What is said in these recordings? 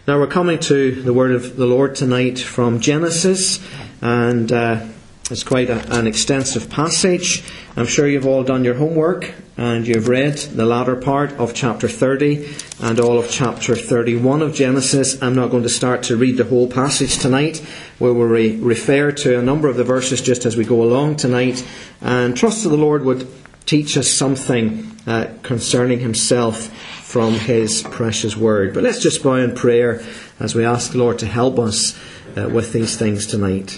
Now we're coming to the word of the Lord tonight from Genesis, and it's quite an extensive passage. I'm sure you've all done your homework and you've read the latter part of chapter 30 and all of chapter 31 of Genesis. I'm not going to start to read the whole passage tonight. We will refer to a number of the verses just as we go along tonight, and trust that the Lord would teach us something concerning Himself from His precious word. But let's just bow in prayer as we ask the Lord to help us with these things tonight.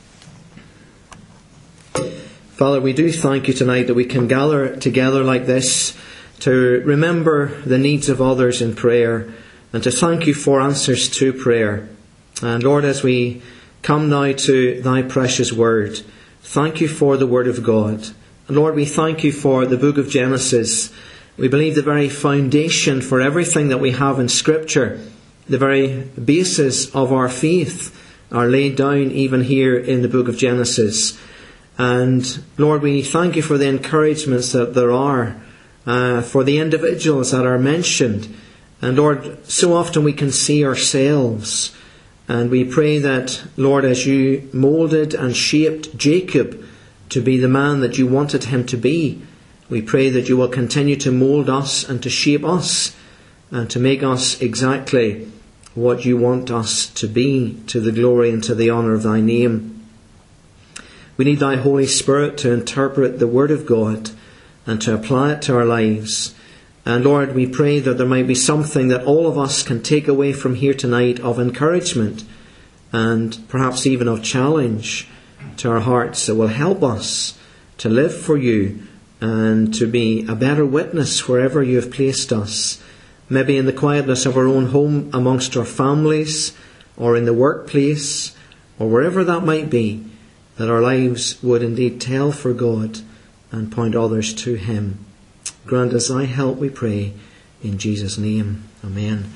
Father, we do thank You tonight that we can gather together like this to remember the needs of others in prayer, and to thank You for answers to prayer. And Lord, as we come now to Thy precious word, thank You for the word of God. And Lord, we thank You for the book of Genesis. We believe the very foundation for everything that we have in Scripture, the very basis of our faith, are laid down even here in the book of Genesis. And Lord, we thank You for the encouragements that there are for the individuals that are mentioned. And Lord, so often we can see ourselves. And we pray that, Lord, as You moulded and shaped Jacob to be the man that You wanted him to be, we pray that You will continue to mould us and to shape us and to make us exactly what You want us to be, to the glory and to the honour of Thy name. We need Thy Holy Spirit to interpret the Word of God and to apply it to our lives. And Lord, we pray that there might be something that all of us can take away from here tonight of encouragement and perhaps even of challenge to our hearts that will help us to live for You and to be a better witness wherever You have placed us. Maybe in the quietness of our own home, amongst our families, or in the workplace, or wherever that might be, that our lives would indeed tell for God and point others to Him. Grant us Thy help, we pray, in Jesus' name. Amen.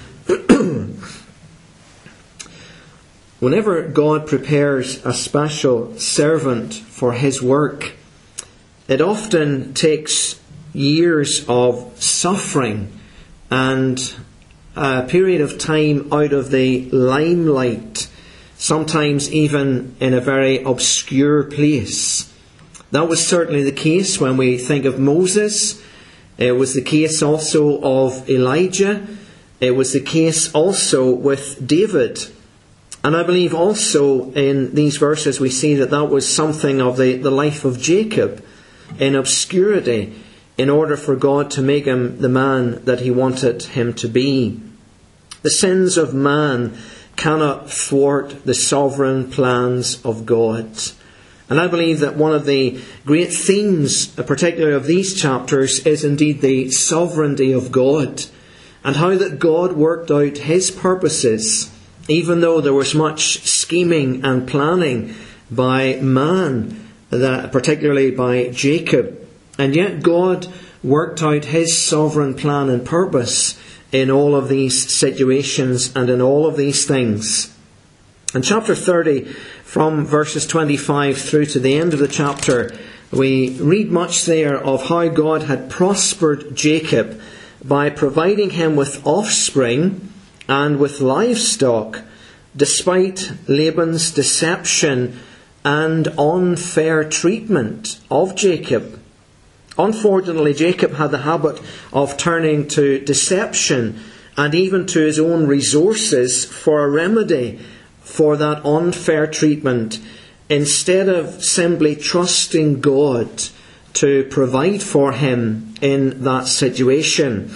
Whenever God prepares a special servant for His work, it often takes years of suffering and a period of time out of the limelight, sometimes even in a very obscure place. That was certainly the case when we think of Moses. It was the case also of Elijah. It was the case also with David. And I believe also in these verses we see that that was something of the life of Jacob, in obscurity, in order for God to make him the man that He wanted him to be. The sins of man cannot thwart the sovereign plans of God. And I believe that one of the great themes, particularly of these chapters, is indeed the sovereignty of God, and how that God worked out His purposes, even though there was much scheming and planning by man, particularly by Jacob. And yet God worked out His sovereign plan and purpose in all of these situations and in all of these things. In chapter 30, from verses 25 through to the end of the chapter, we read much there of how God had prospered Jacob by providing him with offspring and with livestock, despite Laban's deception and unfair treatment of Jacob. Unfortunately, Jacob had the habit of turning to deception and even to his own resources for a remedy for that unfair treatment, instead of simply trusting God to provide for him in that situation.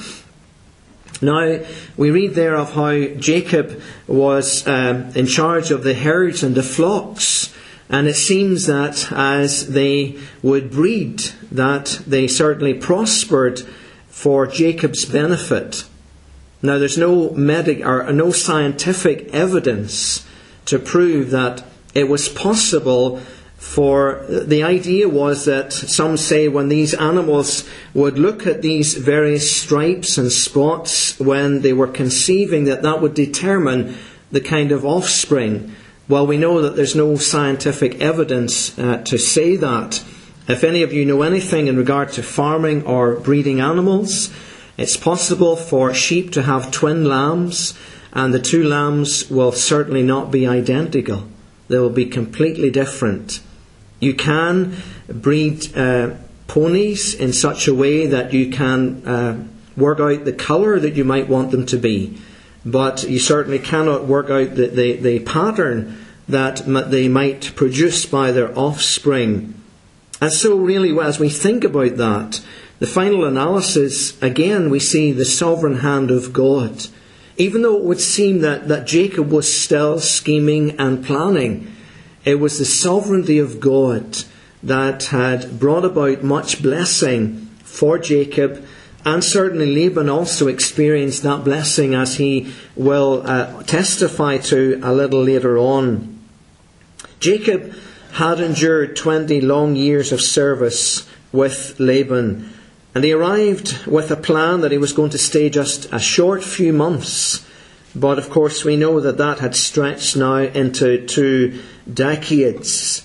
Now, we read there of how Jacob was in charge of the herds and the flocks. And it seems that as they would breed, that they certainly prospered for Jacob's benefit. Now, there's no scientific evidence to prove that it was possible. For the idea was that some say when these animals would look at these various stripes and spots when they were conceiving, that would determine the kind of offspring. Well, we know that there's no scientific evidence to say that. If any of you know anything in regard to farming or breeding animals, it's possible for sheep to have twin lambs and the two lambs will certainly not be identical. They will be completely different. You can breed ponies in such a way that you can work out the colour that you might want them to be, but you certainly cannot work out the pattern that they might produce by their offspring. And so really, as we think about that, the final analysis, again, we see the sovereign hand of God. Even though it would seem that Jacob was still scheming and planning, it was the sovereignty of God that had brought about much blessing for Jacob, and certainly Laban also experienced that blessing, as he will testify to a little later on. Jacob had endured 20 long years of service with Laban, and he arrived with a plan that he was going to stay just a short few months. But of course we know that had stretched now into 2 decades.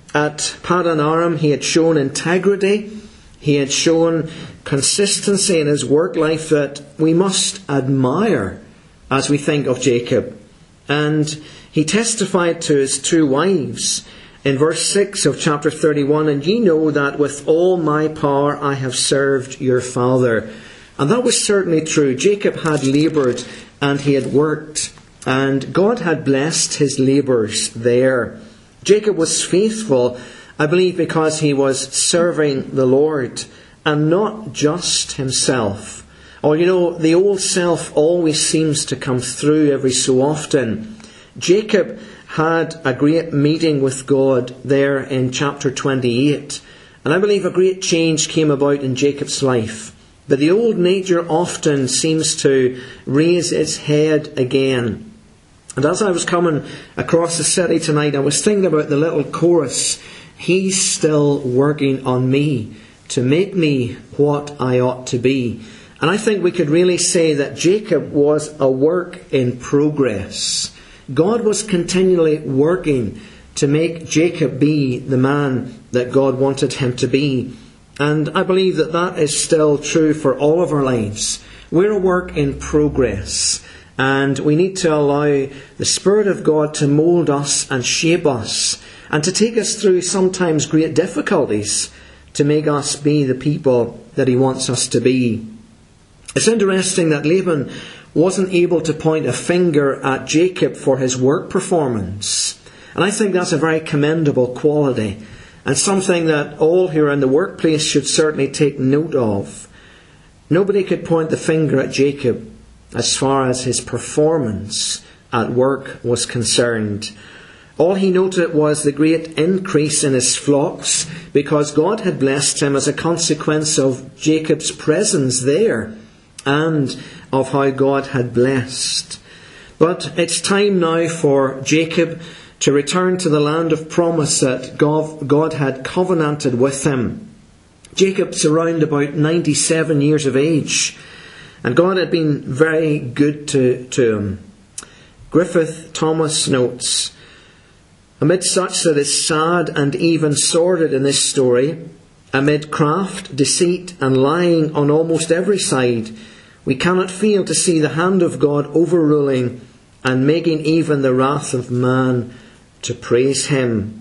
At Paddan Aram he had shown integrity, he had shown consistency in his work life that we must admire as we think of Jacob. And he testified to his 2 wives in verse 6 of chapter 31, "And ye know that with all my power I have served your father." And that was certainly true. Jacob had laboured and he had worked, and God had blessed his labours there. Jacob was faithful, I believe, because he was serving the Lord and not just himself. Or the old self always seems to come through every so often. Jacob had a great meeting with God there in chapter 28. And I believe a great change came about in Jacob's life. But the old nature often seems to raise its head again. And as I was coming across the city tonight, I was thinking about the little chorus, "He's still working on me to make me what I ought to be." And I think we could really say that Jacob was a work in progress. God was continually working to make Jacob be the man that God wanted him to be. And I believe that is still true for all of our lives. We're a work in progress. And we need to allow the Spirit of God to mould us and shape us, and to take us through sometimes great difficulties to make us be the people that He wants us to be. It's interesting that Laban wasn't able to point a finger at Jacob for his work performance. And I think that's a very commendable quality, and something that all who are in the workplace should certainly take note of. Nobody could point the finger at Jacob as far as his performance at work was concerned. All he noted was the great increase in his flocks, because God had blessed him as a consequence of Jacob's presence there, and of how God had blessed. But it's time now for Jacob to return to the land of promise that God had covenanted with him. Jacob's around about 97 years of age, and God had been very good to him. Griffith Thomas notes, "Amid such that is sad and even sordid in this story, amid craft, deceit and lying on almost every side, we cannot fail to see the hand of God overruling and making even the wrath of man to praise him."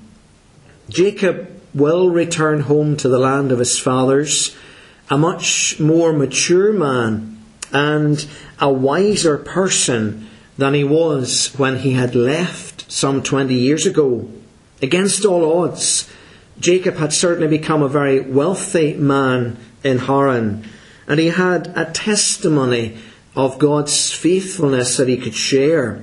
Jacob will return home to the land of his fathers, a much more mature man and a wiser person than he was when he had left some 20 years ago. Against all odds, Jacob had certainly become a very wealthy man in Haran, and he had a testimony of God's faithfulness that he could share.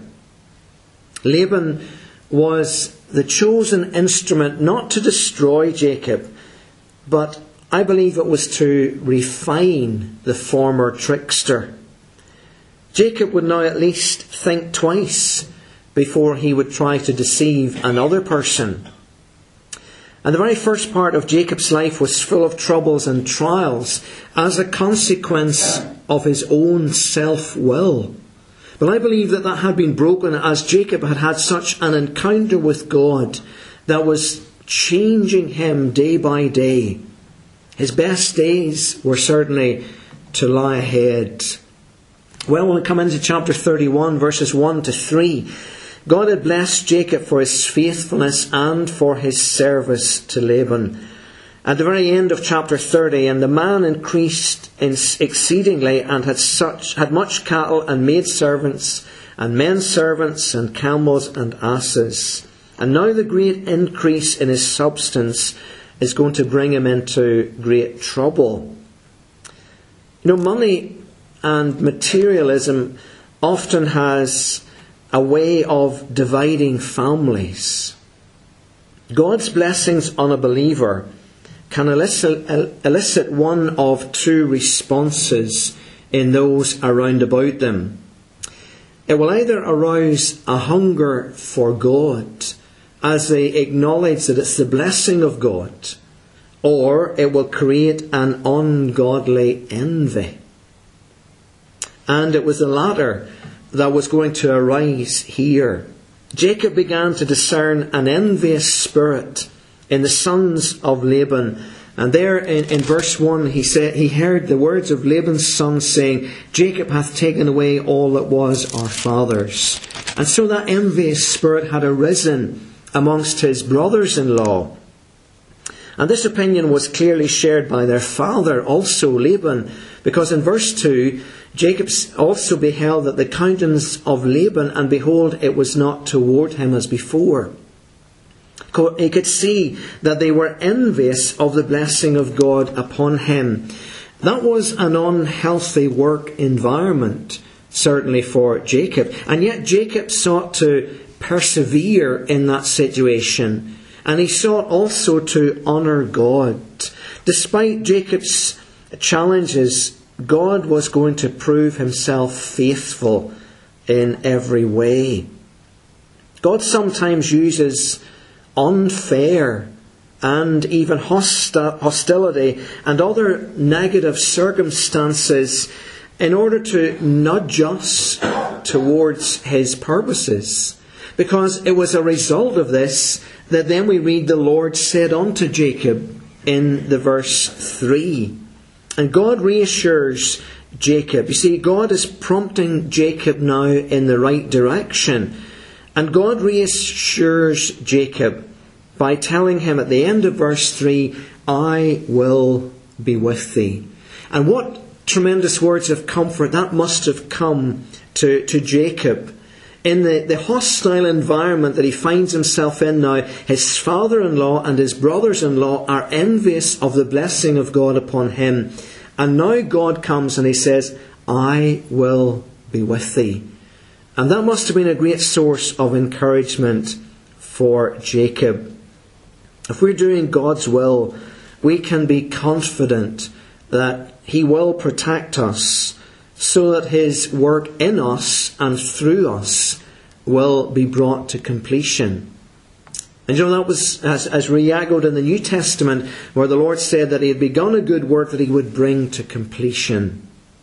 Laban was the chosen instrument not to destroy Jacob, but I believe it was to refine the former trickster. Jacob would now at least think twice before he would try to deceive another person. And the very first part of Jacob's life was full of troubles and trials as a consequence of his own self-will. But I believe that had been broken as Jacob had had such an encounter with God that was changing him day by day. His best days were certainly to lie ahead. Well, when we come into chapter 31, verses 1 to 3, God had blessed Jacob for his faithfulness and for his service to Laban. At the very end of chapter 30, and the man increased exceedingly, and had much cattle and maidservants and men servants and camels and asses. And now the great increase in his substance is going to bring him into great trouble. You know, money and materialism often has a way of dividing families. God's blessings on a believer can elicit one of two responses in those around about them. It will either arouse a hunger for God as they acknowledge that it's the blessing of God, or it will create an ungodly envy. And it was the latter that was going to arise here. Jacob began to discern an envious spirit in the sons of Laban. And there in verse 1 he said he heard the words of Laban's son saying, Jacob hath taken away all that was our father's. And so that envious spirit had arisen amongst his brothers-in-law. And this opinion was clearly shared by their father also, Laban, because in verse 2, Jacob also beheld that the countenance of Laban, and behold, it was not toward him as before. He could see that they were envious of the blessing of God upon him. That was an unhealthy work environment, certainly for Jacob. And yet Jacob sought to persevere in that situation. And he sought also to honour God. Despite Jacob's challenges, God was going to prove himself faithful in every way. God sometimes uses unfair and even hostility and other negative circumstances in order to nudge us towards his purposes. Because it was a result of this that then we read the Lord said unto Jacob in the verse 3. And God reassures Jacob. You see, God is prompting Jacob now in the right direction. And God reassures Jacob by telling him at the end of verse 3, I will be with thee. And what tremendous words of comfort that must have come to Jacob. In the hostile environment that he finds himself in now, his father-in-law and his brothers-in-law are envious of the blessing of God upon him. And now God comes and he says, I will be with thee. And that must have been a great source of encouragement for Jacob. If we're doing God's will, we can be confident that he will protect us so that his work in us and through us will be brought to completion. And you know, that was as re-echoed in the New Testament, where the Lord said that he had begun a good work that he would bring to completion.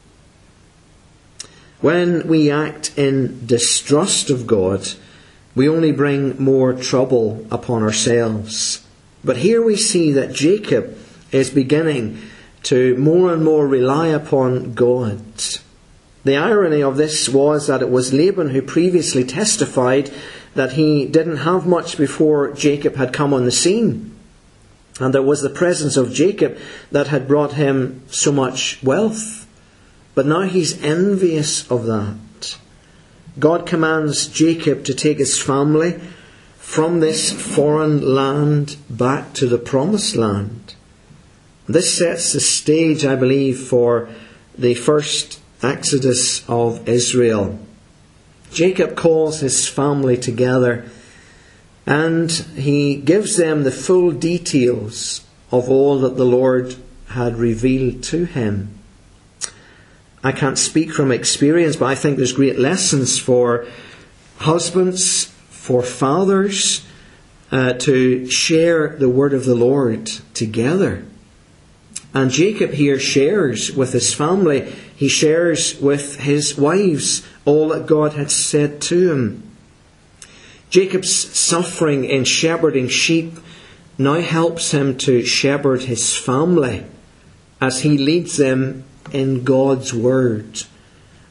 When we act in distrust of God, we only bring more trouble upon ourselves. But here we see that Jacob is beginning to more and more rely upon God. The irony of this was that it was Laban who previously testified that he didn't have much before Jacob had come on the scene. And it was the presence of Jacob that had brought him so much wealth. But now he's envious of that. God commands Jacob to take his family from this foreign land back to the promised land. This sets the stage, I believe, for the first Exodus of Israel. Jacob calls his family together and he gives them the full details of all that the Lord had revealed to him. I can't speak from experience, but I think there's great lessons for husbands, for fathers, to share the word of the Lord together. And Jacob here shares with his family, he shares with his wives all that God had said to him. Jacob's suffering in shepherding sheep now helps him to shepherd his family as he leads them in God's word.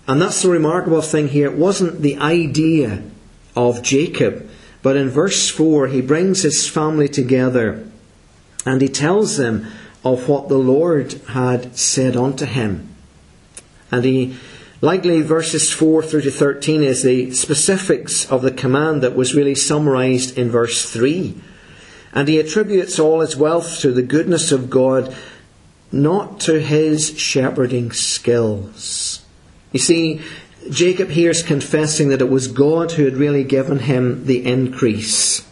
And that's the remarkable thing here. It wasn't the idea of Jacob, but in verse 4 he brings his family together and he tells them of what the Lord had said unto him. And he, likely verses 4 through to 13 is the specifics of the command that was really summarized in verse 3. And he attributes all his wealth to the goodness of God, not to his shepherding skills. You see, Jacob here is confessing that it was God who had really given him the increase.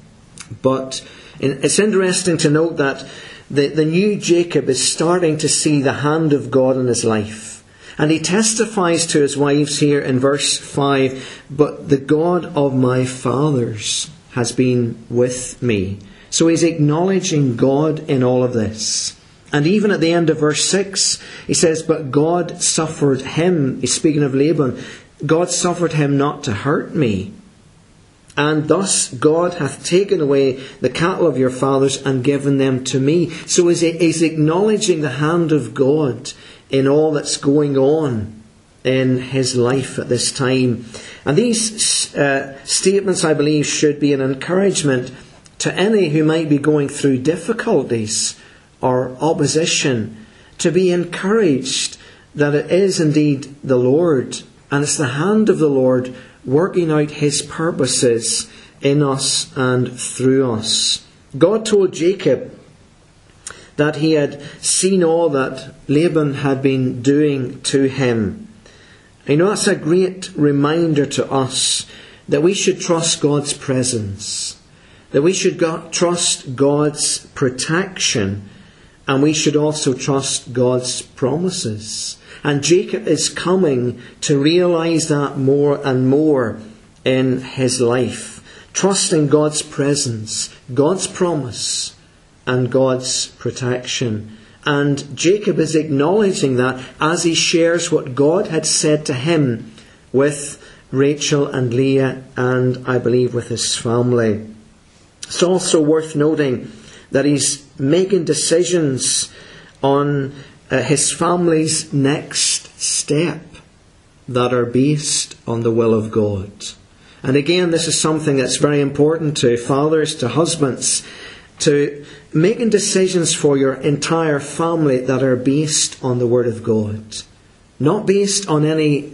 But it's interesting to note that the new Jacob is starting to see the hand of God in his life. And he testifies to his wives here in verse 5, "But the God of my fathers has been with me." So he's acknowledging God in all of this. And even at the end of verse 6, he says, "But God suffered him," he's speaking of Laban, "God suffered him not to hurt me. And thus God hath taken away the cattle of your fathers and given them to me." So he's acknowledging the hand of God in all that's going on in his life at this time. And these statements, I believe, should be an encouragement to any who might be going through difficulties or opposition, to be encouraged that it is indeed the Lord, and it's the hand of the Lord working out his purposes in us and through us. God told Jacob that he had seen all that Laban had been doing to him. You know, that's a great reminder to us that we should trust God's presence, that we should trust God's protection, and we should also trust God's promises. And Jacob is coming to realize that more and more in his life. Trusting God's presence, God's promise, and God's protection. And Jacob is acknowledging that as he shares what God had said to him with Rachel and Leah, and I believe with his family. It's also worth noting that he's making decisions on his family's next step that are based on the will of God. And again, this is something that's very important to fathers, to husbands, to making decisions for your entire family that are based on the Word of God. Not based on any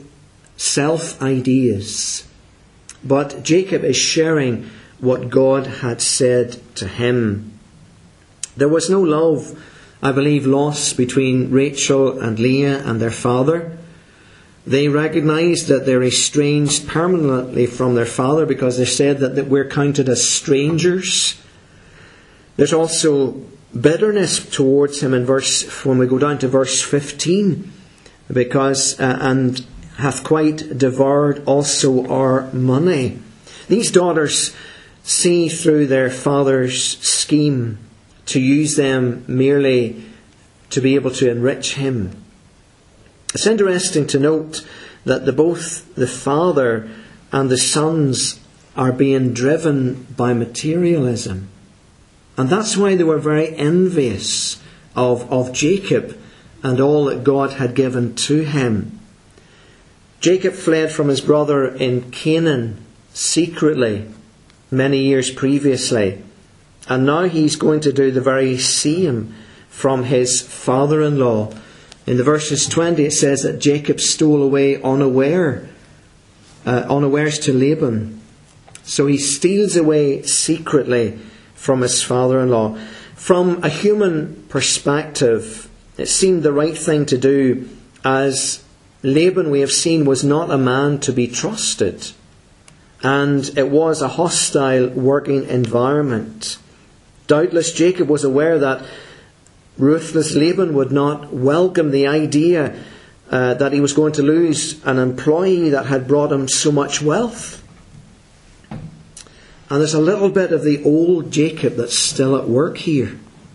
self-ideas. But Jacob is sharing what God had said to him. There was no love, I believe, lost between Rachel and Leah and their father. They recognized that they're estranged permanently from their father because they said that we're counted as strangers. There's also bitterness towards him when we go down to verse 15, because and hath quite devoured also our money. These daughters see through their father's scheme to use them merely to be able to enrich him. It's interesting to note that both the father and the sons are being driven by materialism. And that's why they were very envious of Jacob and all that God had given to him. Jacob fled from his brother in Canaan secretly many years previously. And now he's going to do the very same from his father-in-law. In the verses 20 it says that Jacob stole away unawares to Laban. So he steals away secretly from his father-in-law. From a human perspective, it seemed the right thing to do, as Laban, we have seen, was not a man to be trusted. And it was a hostile working environment. Doubtless Jacob was aware that ruthless Laban would not welcome the idea that he was going to lose an employee that had brought him so much wealth. And there's a little bit of the old Jacob that's still at work here.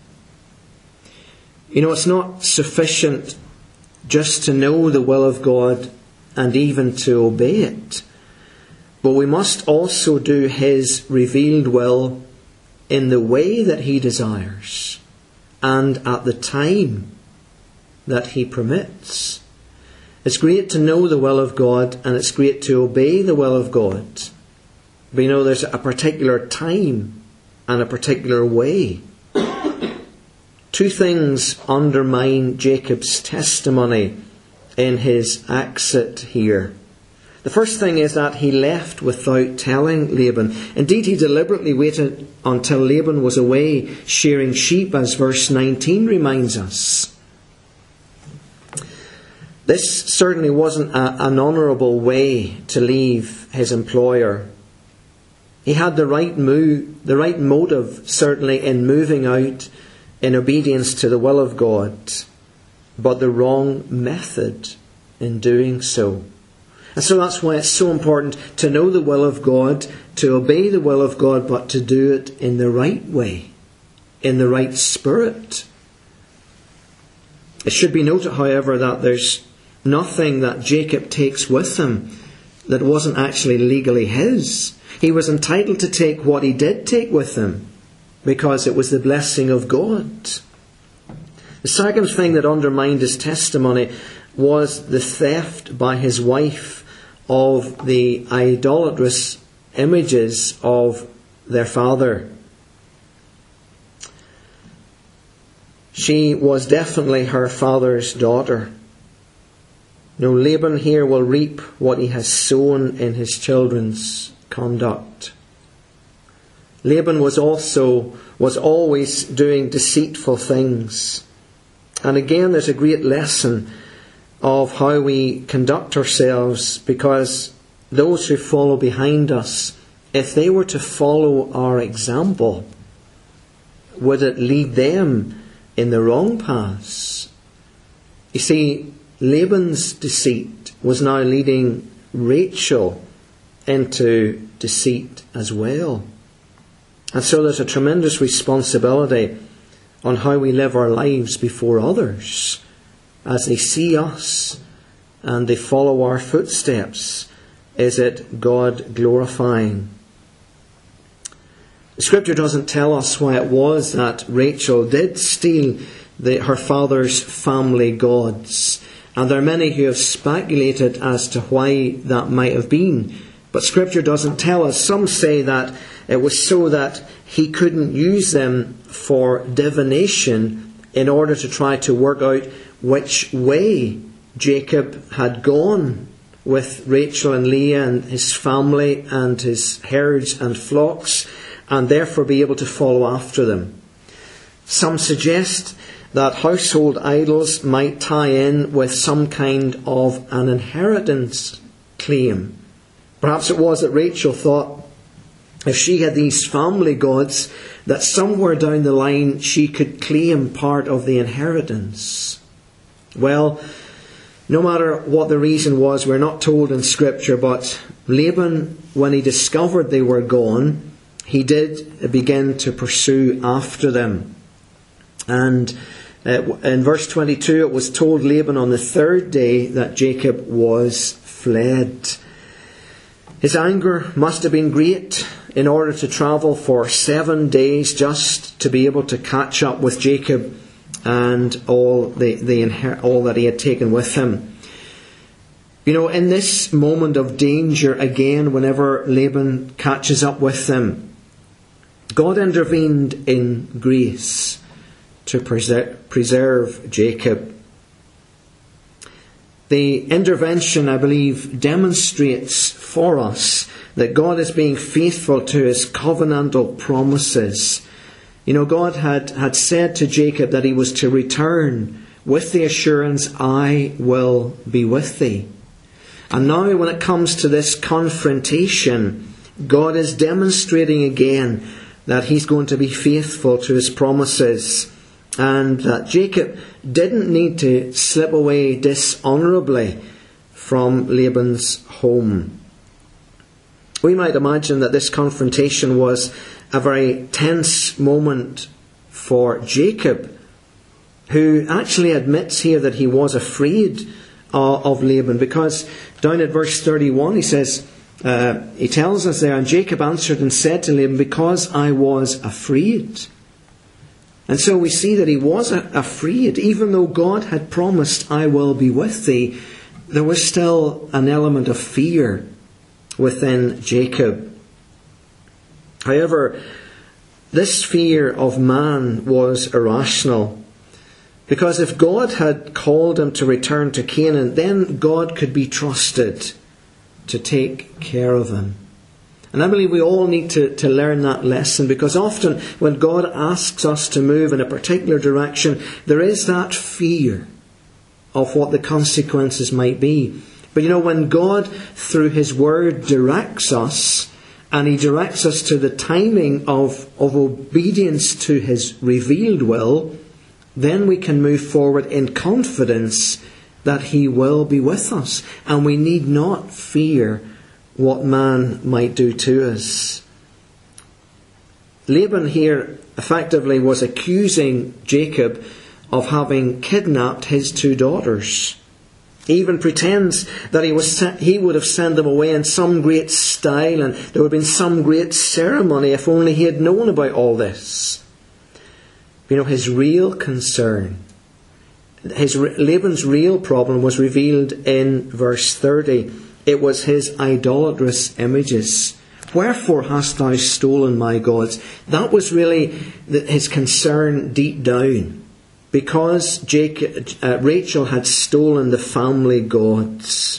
You know, it's not sufficient just to know the will of God and even to obey it. But we must also do His revealed will in the way that He desires and at the time that He permits. It's great to know the will of God, and it's great to obey the will of God. But you know, there's a particular time and a particular way. Two things undermine Jacob's testimony in his exit here. The first thing is that he left without telling Laban. Indeed, he deliberately waited until Laban was away shearing sheep, as verse 19 reminds us. This certainly wasn't an honourable way to leave his employer. He had the right motive, certainly, in moving out in obedience to the will of God, but the wrong method in doing so. And so that's why it's so important to know the will of God, to obey the will of God, but to do it in the right way, in the right spirit. It should be noted, however, that there's nothing that Jacob takes with him that wasn't actually legally his. He was entitled to take what he did take with him, because it was the blessing of God. The second thing that undermined his testimony was the theft by his wife of the idolatrous images of their father. She was definitely her father's daughter. No, Laban here will reap what he has sown in his children's conduct. Laban was always doing deceitful things. And again, there's a great lesson of how we conduct ourselves, because those who follow behind us, if they were to follow our example, would it lead them in the wrong paths? You see, Laban's deceit was now leading Rachel into deceit as well. And so there's a tremendous responsibility on how we live our lives before others as they see us and they follow our footsteps. Is it God glorifying? The Scripture doesn't tell us why it was that Rachel did steal her father's family gods. And there are many who have speculated as to why that might have been. But Scripture doesn't tell us. Some say that it was so that he couldn't use them for divination in order to try to work out which way Jacob had gone with Rachel and Leah and his family and his herds and flocks, and therefore be able to follow after them. Some suggest that household idols might tie in with some kind of an inheritance claim. Perhaps it was that Rachel thought if she had these family gods, that somewhere down the line she could claim part of the inheritance. Well, no matter what the reason was, we're not told in Scripture, but Laban, when he discovered they were gone, he did begin to pursue after them. And in verse 22, it was told Laban on the third day that Jacob was fled. His anger must have been great in order to travel for 7 days just to be able to catch up with Jacob and all that he had taken with him. You know, in this moment of danger, again, whenever Laban catches up with them, God intervened in grace to preserve Jacob. The intervention, I believe, demonstrates for us that God is being faithful to his covenantal promises. You know, God had said to Jacob that he was to return with the assurance, I will be with thee. And now when it comes to this confrontation, God is demonstrating again that he's going to be faithful to his promises, and that Jacob didn't need to slip away dishonourably from Laban's home. We might imagine that this confrontation was a very tense moment for Jacob, who actually admits here that he was afraid of Laban, because down at verse 31 he says, he tells us there, and Jacob answered and said to Laban, because I was afraid. And so we see that he was afraid, even though God had promised, I will be with thee. there was still an element of fear within Jacob. However, this fear of man was irrational, because if God had called him to return to Canaan, then God could be trusted to take care of him. And I believe we all need to learn that lesson, because often when God asks us to move in a particular direction, there is that fear of what the consequences might be. But when God, through His Word, directs us, and He directs us to the timing of obedience to His revealed will, then we can move forward in confidence that He will be with us. And we need not fear what man might do to us. Laban here effectively was accusing Jacob of having kidnapped his 2 daughters. He even pretends that he would have sent them away in some great style, and there would have been some great ceremony if only he had known about all this. His real concern, Laban's real problem was revealed in verse 30. It was his idolatrous images. Wherefore hast thou stolen my gods? That was really his concern deep down. Because Rachel had stolen the family gods.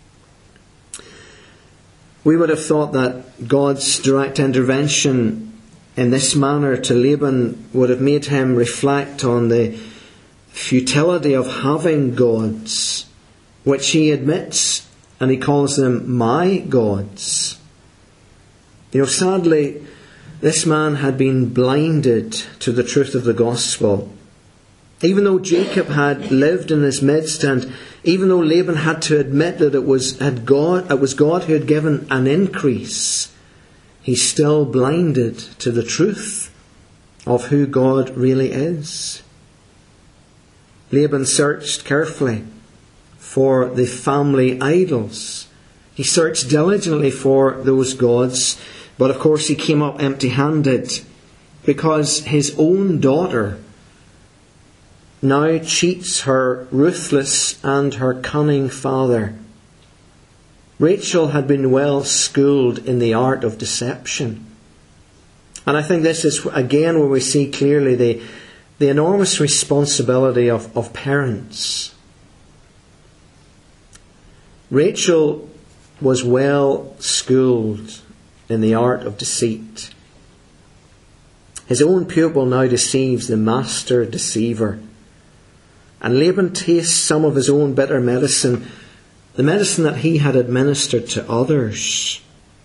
We would have thought that God's direct intervention in this manner to Laban would have made him reflect on the futility of having gods, which he admits, and he calls them my gods. Sadly, this man had been blinded to the truth of the gospel. Even though Jacob had lived in his midst, and even though Laban had to admit that it was God who had given an increase, he's still blinded to the truth of who God really is. Laban searched carefully for the family idols. He searched diligently for those gods, but of course he came up empty-handed, because his own daughter now cheats her ruthless and her cunning father. Rachel had been well schooled in the art of deception. And I think this is again where we see clearly the enormous responsibility of parents. Rachel was well schooled in the art of deceit. His own pupil now deceives the master deceiver. And Laban tastes some of his own bitter medicine, the medicine that he had administered to others.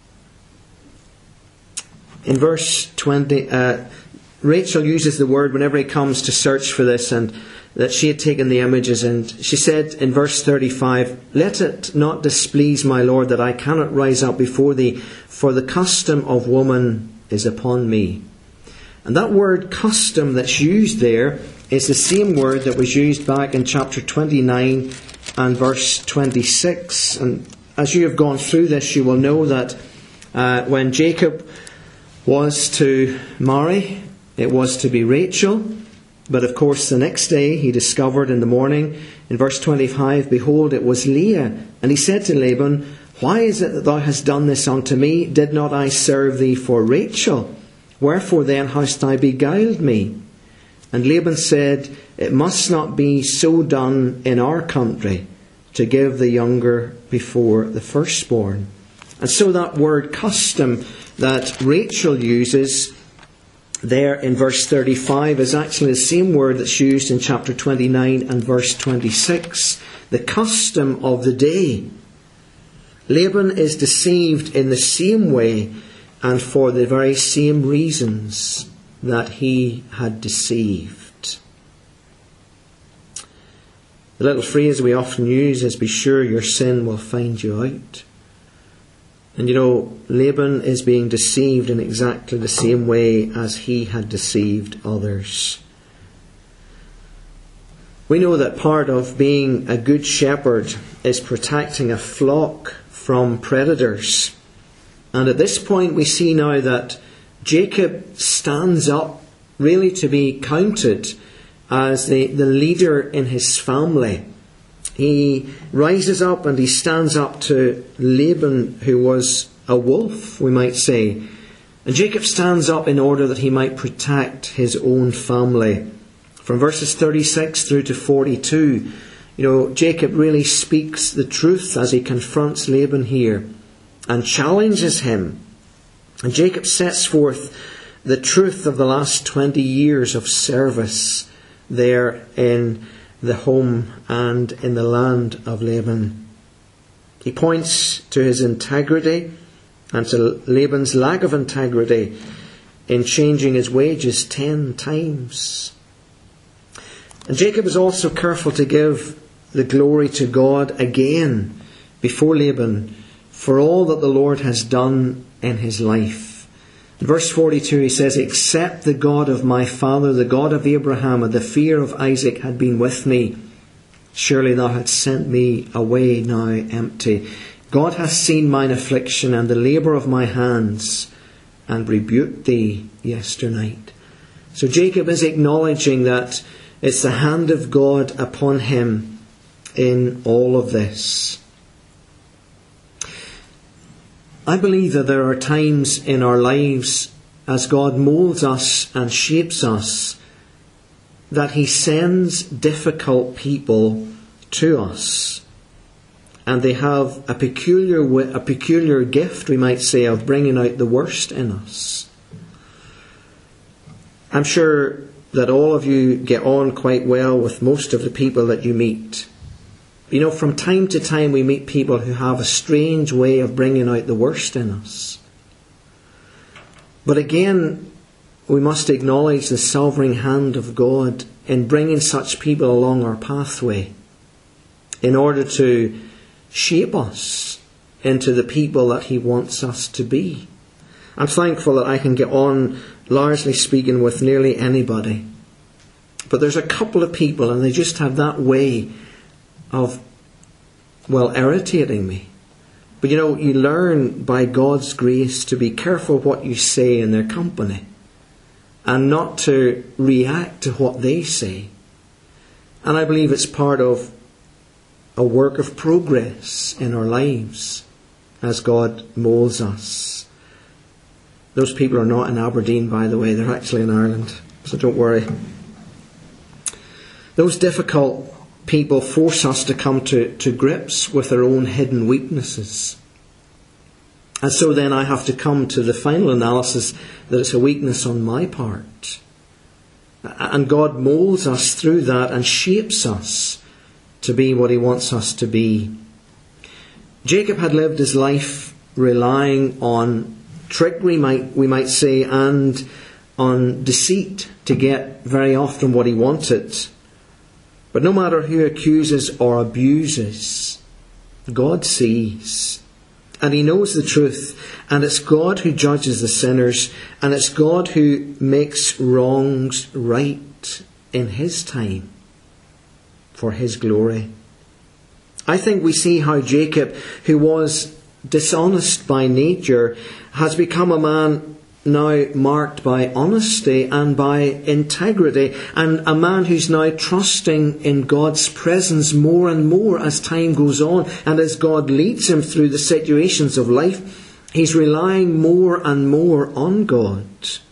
In verse 20, Rachel uses the word whenever he comes to search for this, and that she had taken the images, and she said in verse 35, "Let it not displease my Lord that I cannot rise up before thee, for the custom of woman is upon me." And that word custom that's used there is the same word that was used back in chapter 29 and verse 26. And as you have gone through this, you will know that when Jacob was to marry, it was to be Rachel. But of course the next day he discovered in the morning, in verse 25, "Behold, it was Leah. And he said to Laban, Why is it that thou hast done this unto me? Did not I serve thee for Rachel? Wherefore then hast thou beguiled me?" And Laban said, "It must not be so done in our country, to give the younger before the firstborn." And so that word custom that Rachel uses there in verse 35 is actually the same word that's used in chapter 29 and verse 26. The custom of the day. Laban is deceived in the same way and for the very same reasons that he had deceived. The little phrase we often use is, "Be sure your sin will find you out." And Laban is being deceived in exactly the same way as he had deceived others. We know that part of being a good shepherd is protecting a flock from predators. And at this point we see now that Jacob stands up really to be counted as the leader in his family. He rises up and he stands up to Laban, who was a wolf, we might say. And Jacob stands up in order that he might protect his own family. From verses 36 through to 42, Jacob really speaks the truth as he confronts Laban here and challenges him. And Jacob sets forth the truth of the last 20 years of service there in the home and in the land of Laban. He points to his integrity and to Laban's lack of integrity in changing his wages 10 times. And Jacob is also careful to give the glory to God again before Laban for all that the Lord has done in his life. In verse 42 he says, "Except the God of my father, the God of Abraham, and the fear of Isaac had been with me, surely thou hadst sent me away now empty. God hath seen mine affliction and the labour of my hands, and rebuked thee yesternight." So Jacob is acknowledging that it's the hand of God upon him in all of this. I believe that there are times in our lives as God moulds us and shapes us that He sends difficult people to us. And they have a peculiar gift, we might say, of bringing out the worst in us. I'm sure that all of you get on quite well with most of the people that you meet. From time to time we meet people who have a strange way of bringing out the worst in us. But again, we must acknowledge the sovereign hand of God in bringing such people along our pathway in order to shape us into the people that He wants us to be. I'm thankful that I can get on, largely speaking, with nearly anybody. But there's a couple of people, and they just have that way of, irritating me. But you learn by God's grace to be careful what you say in their company and not to react to what they say. And I believe it's part of a work of progress in our lives as God moulds us. Those people are not in Aberdeen, by the way. They're actually in Ireland, so don't worry. Those difficult people force us to come to grips with our own hidden weaknesses. And so then I have to come to the final analysis that it's a weakness on my part. And God moulds us through that and shapes us to be what He wants us to be. Jacob had lived his life relying on trickery, we might say, and on deceit to get very often what he wanted. But no matter who accuses or abuses, God sees. And He knows the truth. And it's God who judges the sinners. And it's God who makes wrongs right in His time for His glory. I think we see how Jacob, who was dishonest by nature, has become a man now marked by honesty and by integrity, and a man who's now trusting in God's presence more and more as time goes on, and as God leads him through the situations of life, he's relying more and more on God.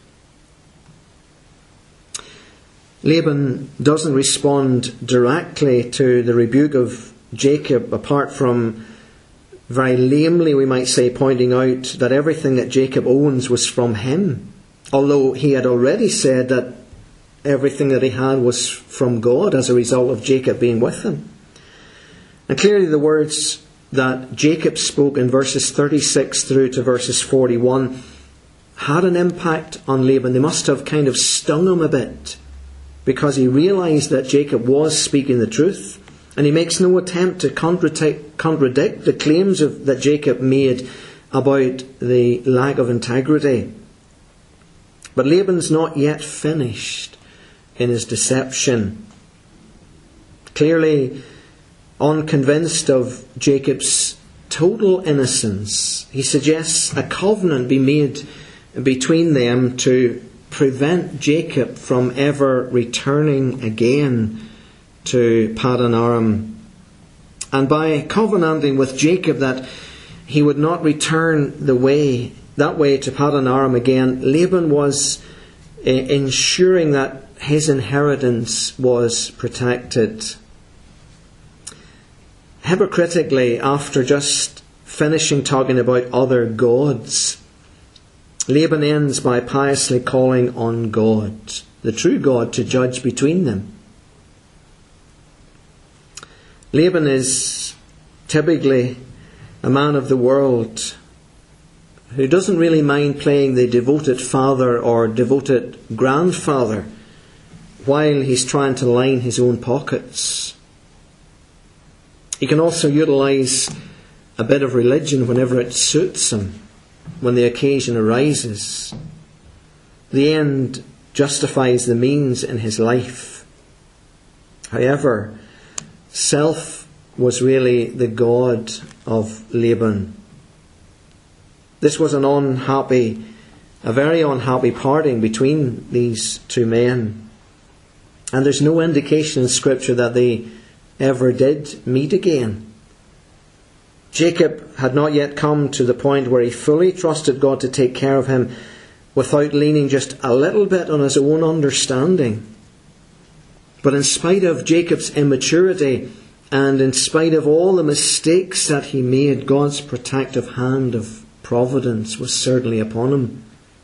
Laban doesn't respond directly to the rebuke of Jacob, apart from very lamely, we might say, pointing out that everything that Jacob owns was from him, although he had already said that everything that he had was from God as a result of Jacob being with him. And clearly the words that Jacob spoke in verses 36 through to verses 41 had an impact on Laban. They must have kind of stung him a bit, because he realised that Jacob was speaking the truth. And he makes no attempt to contradict the claims that Jacob made about the lack of integrity. But Laban's not yet finished in his deception. Clearly unconvinced of Jacob's total innocence, he suggests a covenant be made between them to prevent Jacob from ever returning again to Paddan Aram. And by covenanting with Jacob that he would not return that way to Paddan Aram again, Laban was ensuring that his inheritance was protected. Hypocritically, after just finishing talking about other gods, Laban ends by piously calling on God, the true God, to judge between them. Laban is typically a man of the world who doesn't really mind playing the devoted father or devoted grandfather while he's trying to line his own pockets. He can also utilise a bit of religion whenever it suits him, when the occasion arises. The end justifies the means in his life. However, self was really the god of Laban. This was a very unhappy parting between these two men. And there's no indication in Scripture that they ever did meet again. Jacob had not yet come to the point where he fully trusted God to take care of him without leaning just a little bit on his own understanding. But in spite of Jacob's immaturity and in spite of all the mistakes that he made, God's protective hand of providence was certainly upon him.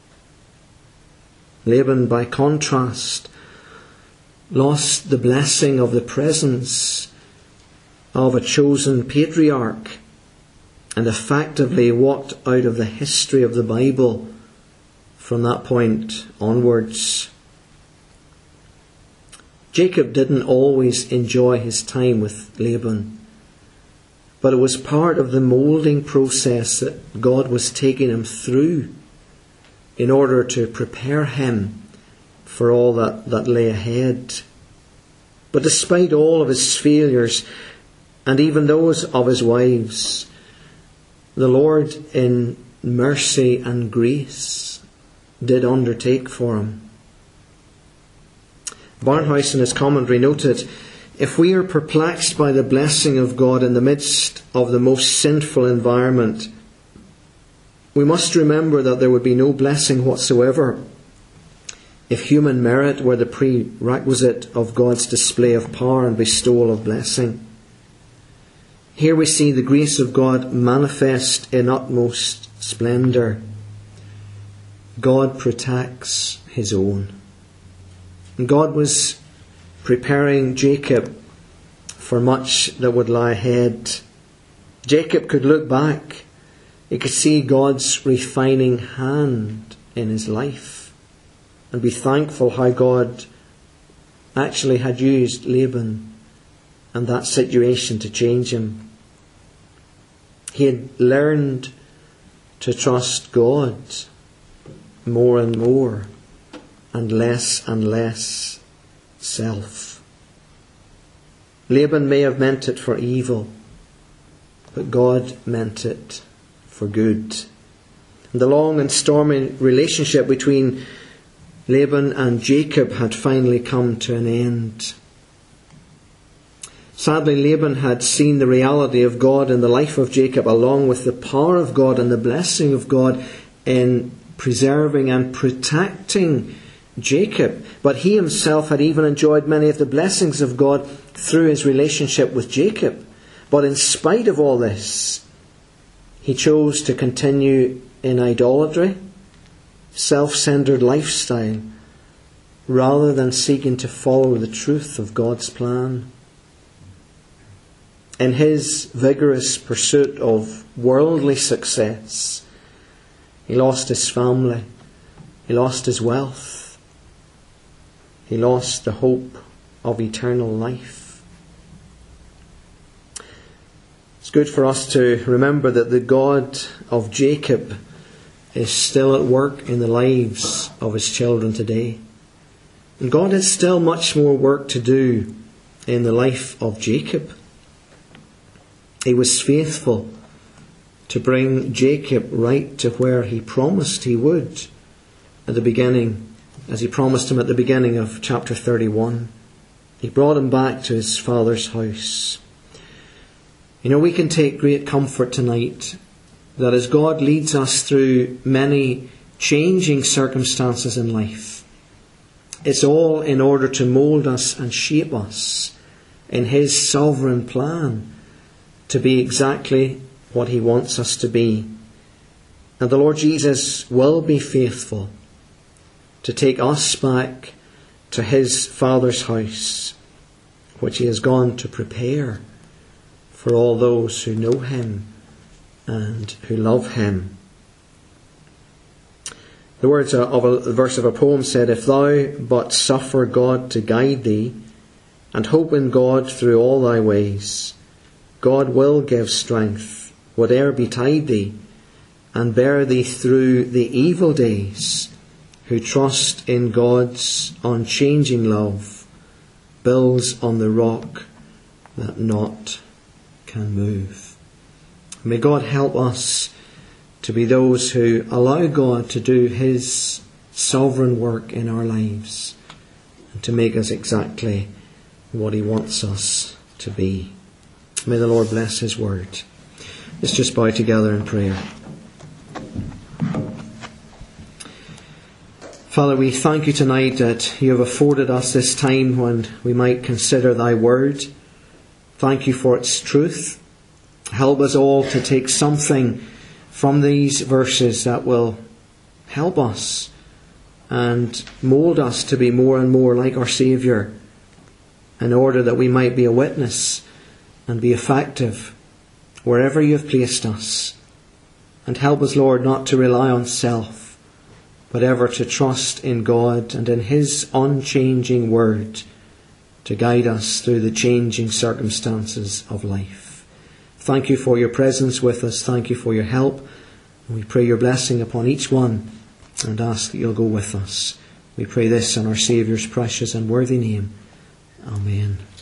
Laban, by contrast, lost the blessing of the presence of a chosen patriarch and effectively walked out of the history of the Bible from that point onwards. Jacob didn't always enjoy his time with Laban, but it was part of the moulding process that God was taking him through in order to prepare him for all that lay ahead. But despite all of his failures, and even those of his wives, the Lord in mercy and grace did undertake for him. Barnhouse in his commentary noted, if we are perplexed by the blessing of God in the midst of the most sinful environment, we must remember that there would be no blessing whatsoever if human merit were the prerequisite of God's display of power and bestowal of blessing. Here we see the grace of God manifest in utmost splendour. God protects his own. And God was preparing Jacob for much that would lie ahead. Jacob could look back. He could see God's refining hand in his life and be thankful how God actually had used Laban and that situation to change him. He had learned to trust God more and more and less self. Laban may have meant it for evil, but God meant it for good. And the long and stormy relationship between Laban and Jacob had finally come to an end. Sadly, Laban had seen the reality of God in the life of Jacob, along with the power of God and the blessing of God in preserving and protecting Jacob. But he himself had even enjoyed many of the blessings of God through his relationship with Jacob. But in spite of all this, he chose to continue in idolatry, self-centered lifestyle, rather than seeking to follow the truth of God's plan. In his vigorous pursuit of worldly success, he lost his family, he lost his wealth, he lost the hope of eternal life. It's good for us to remember that the God of Jacob is still at work in the lives of his children today. And God has still much more work to do in the life of Jacob. He was faithful to bring Jacob right to where he promised he would at the beginning, as he promised him at the beginning of chapter 31. He brought him back to his father's house. We can take great comfort tonight that as God leads us through many changing circumstances in life, it's all in order to mould us and shape us in His sovereign plan to be exactly what He wants us to be. And the Lord Jesus will be faithful to take us back to His Father's house, which He has gone to prepare for all those who know Him and who love Him. The words of a verse of a poem said, "If thou but suffer God to guide thee, and hope in God through all thy ways, God will give strength, whate'er betide thee, and bear thee through the evil days. Who trust in God's unchanging love, builds on the rock that naught can move." May God help us to be those who allow God to do His sovereign work in our lives and to make us exactly what He wants us to be. May the Lord bless His word. Let's just bow together in prayer. Father, we thank You tonight that You have afforded us this time when we might consider Thy word. Thank You for its truth. Help us all to take something from these verses that will help us and mould us to be more and more like our Saviour, in order that we might be a witness and be effective wherever You have placed us. And help us, Lord, not to rely on self, but ever to trust in God and in His unchanging word to guide us through the changing circumstances of life. Thank You for Your presence with us. Thank You for Your help. We pray Your blessing upon each one and ask that You'll go with us. We pray this in our Saviour's precious and worthy name. Amen.